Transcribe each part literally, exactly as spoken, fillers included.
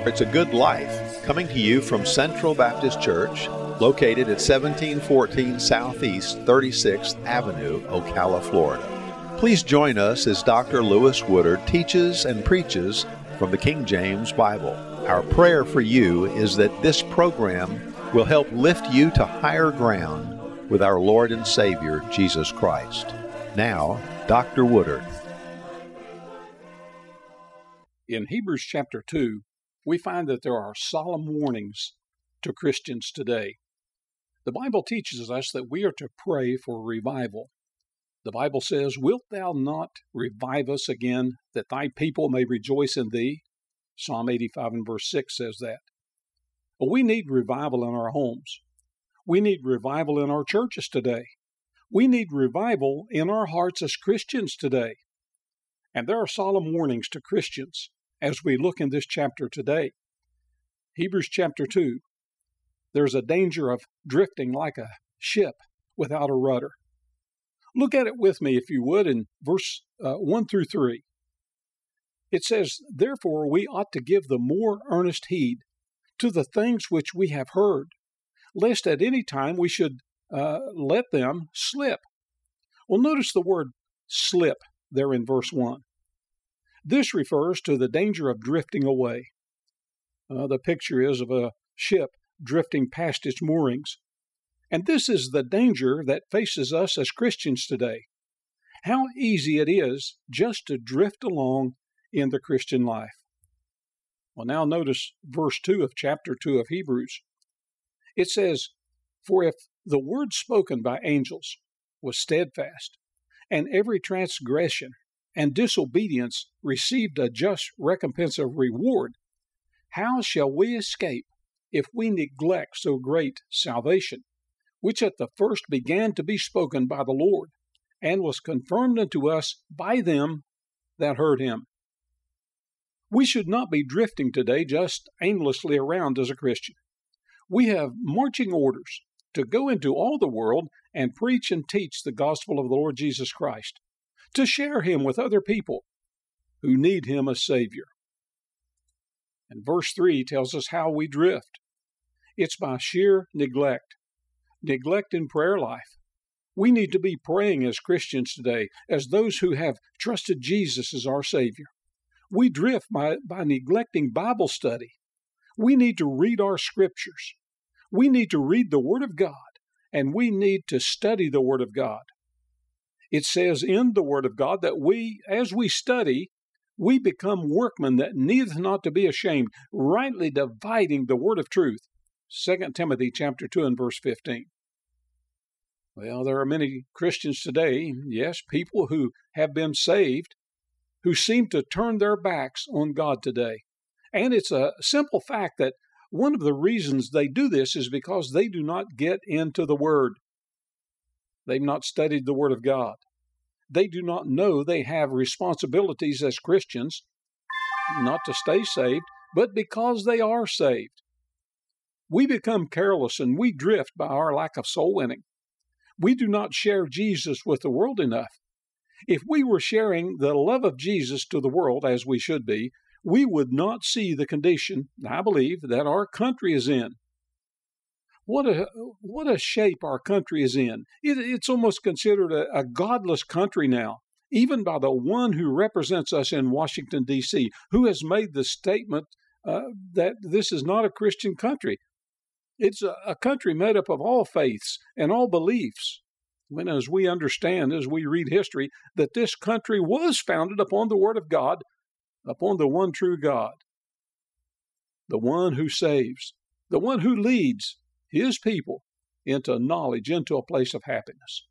It's a Good Life, coming to you from Central Baptist Church, located at seventeen fourteen Southeast thirty-sixth Avenue, Ocala, Florida. Please join us as Doctor Lewis Woodard teaches and preaches from the King James Bible. Our prayer for you is that this program will help lift you to higher ground with our Lord and Savior, Jesus Christ. Now, Doctor Woodard. In Hebrews chapter two, we find that there are solemn warnings to Christians today. The Bible teaches us that we are to pray for revival. The Bible says, "Wilt thou not revive us again, that thy people may rejoice in thee?" Psalm eighty-five and verse six says that. Well, we need revival in our homes. We need revival in our churches today. We need revival in our hearts as Christians today. And there are solemn warnings to Christians as we look in this chapter today. Hebrews chapter two, there's a danger of drifting like a ship without a rudder. Look at it with me, if you would, in verse uh, one through three. It says, "Therefore we ought to give the more earnest heed to the things which we have heard, lest at any time we should uh, let them slip." Well, notice the word slip there in verse one. This refers to the danger of drifting away. Uh, the picture is of a ship drifting past its moorings. And this is the danger that faces us as Christians today. How easy it is just to drift along in the Christian life. Well, now notice verse two of chapter two of Hebrews. It says, "For if the word spoken by angels was steadfast, and every transgression and disobedience received a just recompense of reward, how shall we escape if we neglect so great salvation, which at the first began to be spoken by the Lord, and was confirmed unto us by them that heard him?" We should not be drifting today just aimlessly around as a Christian. We have marching orders to go into all the world and preach and teach the gospel of the Lord Jesus Christ, to share him with other people who need him as Savior. And verse three tells us how we drift. It's by sheer neglect. Neglect in prayer life. We need to be praying as Christians today, as those who have trusted Jesus as our Savior. We drift by, by neglecting Bible study. We need to read our scriptures. We need to read the Word of God, and we need to study the Word of God. It says in the Word of God that we, as we study, we become workmen that needeth not to be ashamed, rightly dividing the word of truth. Second Timothy chapter two and verse fifteen. Well, there are many Christians today, yes, people who have been saved, who seem to turn their backs on God today. And it's a simple fact that one of the reasons they do this is because they do not get into the Word. They've not studied the Word of God. They do not know they have responsibilities as Christians, not to stay saved, but because they are saved. We become careless and we drift by our lack of soul winning. We do not share Jesus with the world enough. If we were sharing the love of Jesus to the world, as we should be, we would not see the condition, I believe, that our country is in. What a what a shape our country is in. It, it's almost considered a, a godless country now, even by the one who represents us in Washington, D C, who has made the statement uh, that this is not a Christian country. It's a, a country made up of all faiths and all beliefs. When, as we understand, as we read history, that this country was founded upon the Word of God, upon the one true God, the one who saves, the one who leads his people into knowledge, into a place of happiness.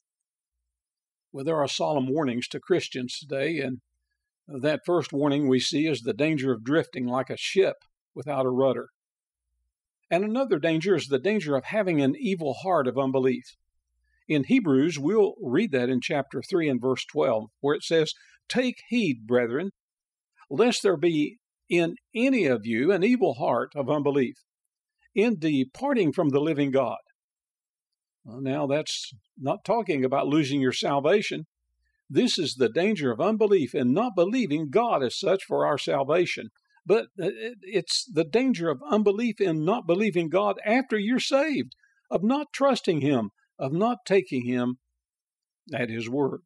Well, there are solemn warnings to Christians today, and that first warning we see is the danger of drifting like a ship without a rudder. And another danger is the danger of having an evil heart of unbelief. In Hebrews, we'll read that in chapter three and verse twelve, where it says, "Take heed, brethren, lest there be in any of you an evil heart of unbelief, in departing from the living God." Well, now that's not talking about losing your salvation. This is the danger of unbelief and not believing God as such for our salvation. But it's the danger of unbelief in not believing God after you're saved, of not trusting Him, of not taking Him at His word.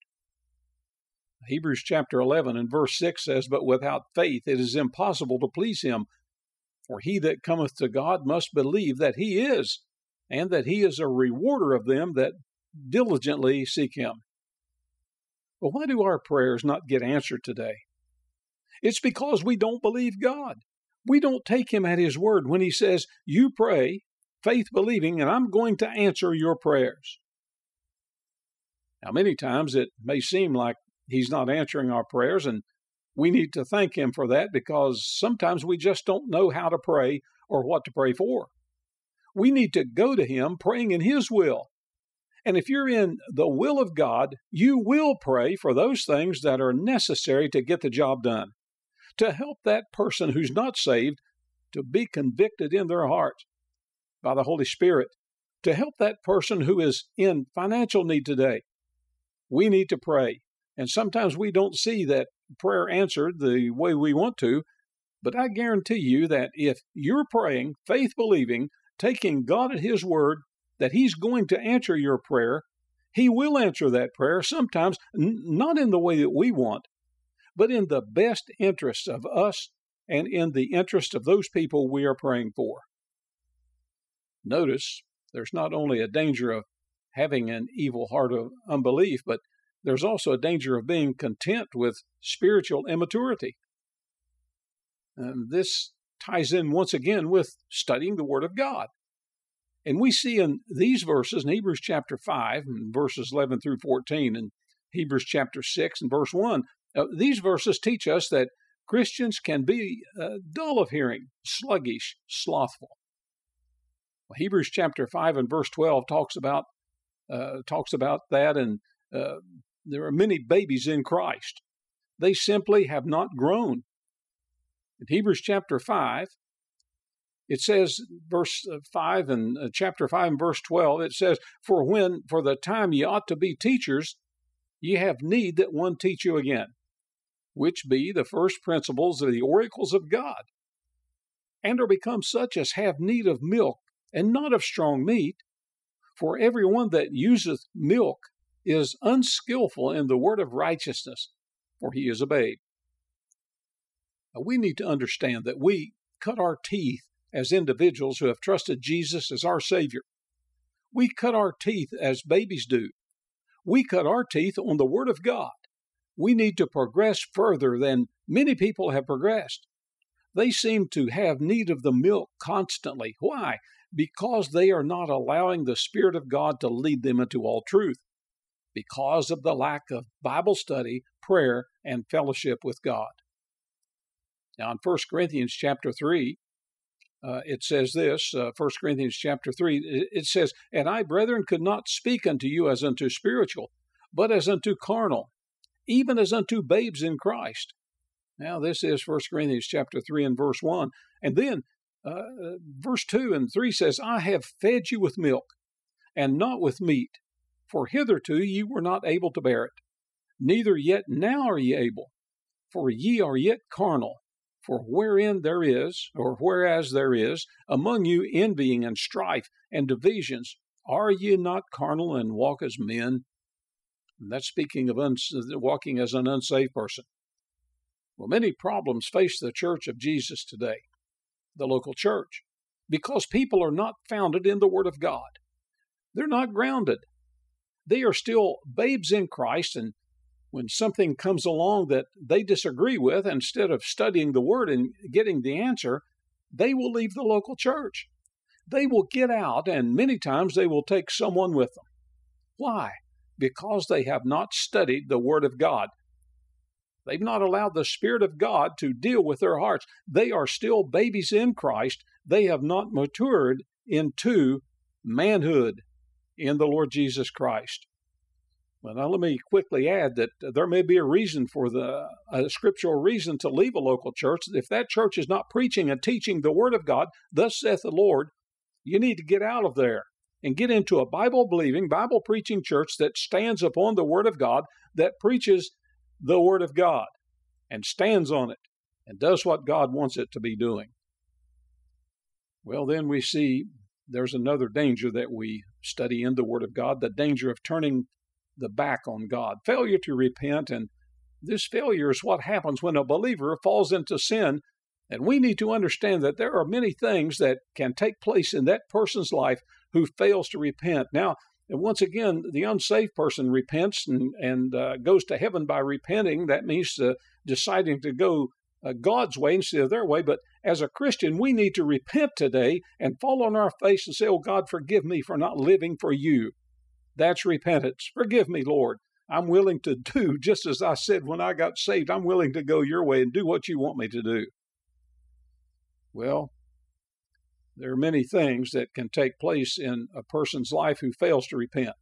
Hebrews chapter eleven and verse six says, "But without faith it is impossible to please Him. For he that cometh to God must believe that He is, and that He is a rewarder of them that diligently seek Him." But why do our prayers not get answered today? It's because we don't believe God. We don't take Him at His word when He says, "You pray, faith believing, and I'm going to answer your prayers." Now, many times it may seem like He's not answering our prayers, and we need to thank Him for that, because sometimes we just don't know how to pray or what to pray for. We need to go to Him praying in His will. And if you're in the will of God, you will pray for those things that are necessary to get the job done, to help that person who's not saved to be convicted in their heart by the Holy Spirit, to help that person who is in financial need today. We need to pray. And sometimes we don't see that prayer answered the way we want to, but I guarantee you that if you're praying, faith believing, taking God at His word, that He's going to answer your prayer, He will answer that prayer, sometimes n- not in the way that we want, but in the best interest of us and in the interest of those people we are praying for. Notice, there's not only a danger of having an evil heart of unbelief, but there's also a danger of being content with spiritual immaturity. And this ties in once again with studying the Word of God. And we see in these verses, in Hebrews chapter five, and verses eleven through fourteen, and Hebrews chapter six and verse one, uh, these verses teach us that Christians can be uh, dull of hearing, sluggish, slothful. Well, Hebrews chapter five and verse twelve talks about uh, talks about that, and uh, there are many babies in Christ. They simply have not grown. In Hebrews chapter five, it says, verse five and uh, chapter five and verse twelve, it says, "For when, for the time ye ought to be teachers, ye have need that one teach you again, which be the first principles of the oracles of God, and are become such as have need of milk, and not of strong meat. For every one that useth milk is unskillful in the word of righteousness, for he is a babe." Now, we need to understand that we cut our teeth as individuals who have trusted Jesus as our Savior. We cut our teeth as babies do. We cut our teeth on the Word of God. We need to progress further than many people have progressed. They seem to have need of the milk constantly. Why? Because they are not allowing the Spirit of God to lead them into all truth, because of the lack of Bible study, prayer, and fellowship with God. Now, in First Corinthians chapter three, Uh, it says this, uh, First Corinthians chapter three, it, it says, "And I, brethren, could not speak unto you as unto spiritual, but as unto carnal, even as unto babes in Christ." Now, this is First Corinthians chapter three and verse one. And then uh, verse two and three says, "I have fed you with milk, and not with meat, for hitherto ye were not able to bear it, neither yet now are ye able, for ye are yet carnal. For wherein there is, or whereas there is, among you envying and strife and divisions, are ye not carnal and walk as men?" And that's speaking of uns- walking as an unsaved person. Well, many problems face the church of Jesus today, the local church, because people are not founded in the Word of God. They're not grounded. They are still babes in Christ, and when something comes along that they disagree with, instead of studying the Word and getting the answer, they will leave the local church. They will get out, and many times they will take someone with them. Why? Because they have not studied the Word of God. They've not allowed the Spirit of God to deal with their hearts. They are still babies in Christ. They have not matured into manhood in the Lord Jesus Christ. Well, now let me quickly add that there may be a reason for the a scriptural reason to leave a local church. If that church is not preaching and teaching the Word of God, thus saith the Lord, you need to get out of there and get into a Bible-believing, Bible-preaching church that stands upon the Word of God, that preaches the Word of God and stands on it and does what God wants it to be doing, well, then we see there's another danger that we study in the Word of God, the danger of turning the back on God, failure to repent. And this failure is what happens when a believer falls into sin. And we need to understand that there are many things that can take place in that person's life who fails to repent. Now, once again, the unsaved person repents and, and uh, goes to heaven by repenting. That means uh, deciding to go uh, God's way instead of their way. But as a Christian, we need to repent today and fall on our face and say, oh, God, forgive me for not living for you. That's repentance. Forgive me, Lord. I'm willing to do just as I said when I got saved. I'm willing to go your way and do what you want me to do. Well, there are many things that can take place in a person's life who fails to repent.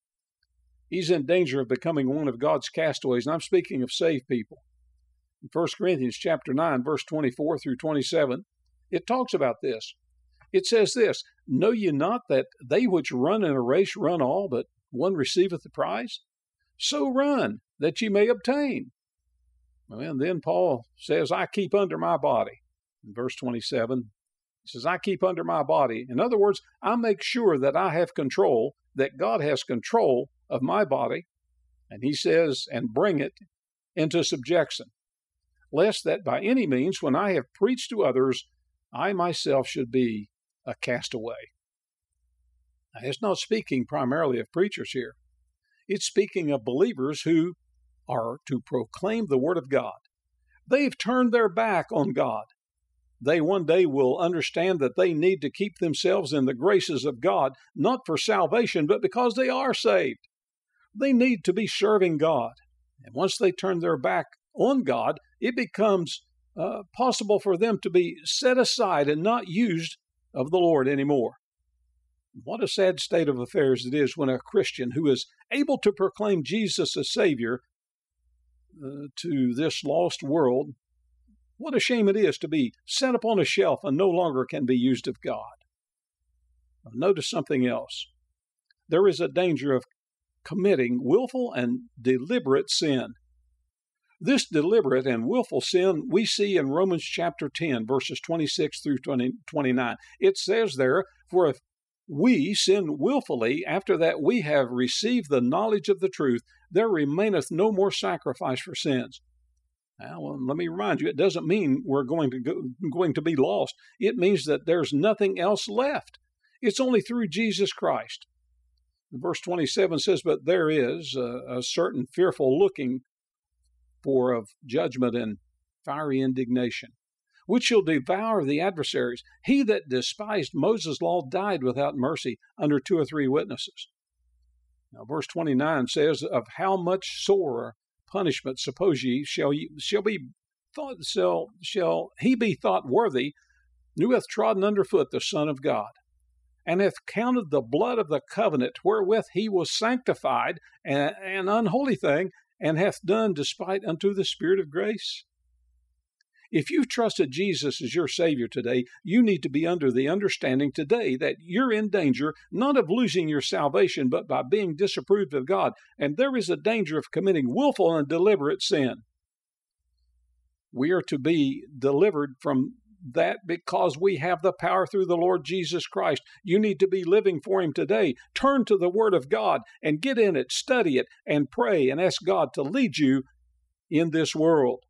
He's in danger of becoming one of God's castaways, and I'm speaking of saved people. In First Corinthians chapter nine, verse twenty-four through twenty-seven, it talks about this. It says this, know ye not that they which run in a race run all, but one receiveth the prize? So run, that ye may obtain. Well, and then Paul says, I keep under my body. In verse twenty-seven, he says, I keep under my body. In other words, I make sure that I have control, that God has control of my body. And he says, and bring it into subjection, lest that by any means, when I have preached to others, I myself should be a castaway. Now, it's not speaking primarily of preachers here. It's speaking of believers who are to proclaim the Word of God. They've turned their back on God. They one day will understand that they need to keep themselves in the graces of God, not for salvation, but because they are saved. They need to be serving God. And once they turn their back on God, it becomes uh, possible for them to be set aside and not used of the Lord anymore. What a sad state of affairs it is when a Christian who is able to proclaim Jesus as Savior uh, to this lost world, what a shame it is to be set upon a shelf and no longer can be used of God. Now, notice something else. There is a danger of committing willful and deliberate sin. This deliberate and willful sin we see in Romans chapter ten, verses twenty-six through twenty-nine. It says there, for if we sin willfully after that we have received the knowledge of the truth, there remaineth no more sacrifice for sins. Now, well, let me remind you, it doesn't mean we're going to go, going to be lost. It means that there's nothing else left. It's only through Jesus Christ. Verse twenty-seven says, but there is a, a certain fearful looking for of judgment and fiery indignation, which shall devour the adversaries. He that despised Moses' law died without mercy under two or three witnesses. Now, verse twenty-nine says, of how much sorer punishment, suppose ye, shall ye, shall be thought, shall, shall he be thought worthy, who hath trodden under foot the Son of God, and hath counted the blood of the covenant wherewith he was sanctified, an, an unholy thing, and hath done despite unto the Spirit of grace? If you've trusted Jesus as your Savior today, you need to be under the understanding today that you're in danger, not of losing your salvation, but by being disapproved of God. And there is a danger of committing willful and deliberate sin. We are to be delivered from that because we have the power through the Lord Jesus Christ. You need to be living for Him today. Turn to the Word of God and get in it, study it, and pray and ask God to lead you in this world.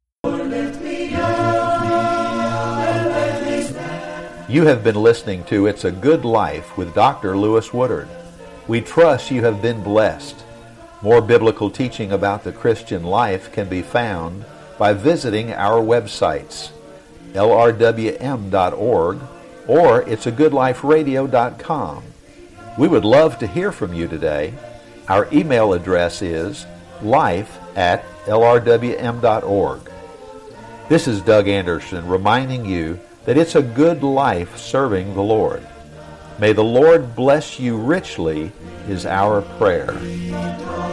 You have been listening to It's a Good Life with Doctor Lewis Woodard. We trust you have been blessed. More biblical teaching about the Christian life can be found by visiting our websites, L R W M dot org or it's a good life radio dot com. We would love to hear from you today. Our email address is life at L R W M dot org. This is Doug Anderson reminding you that it's a good life serving the Lord. May the Lord bless you richly is our prayer.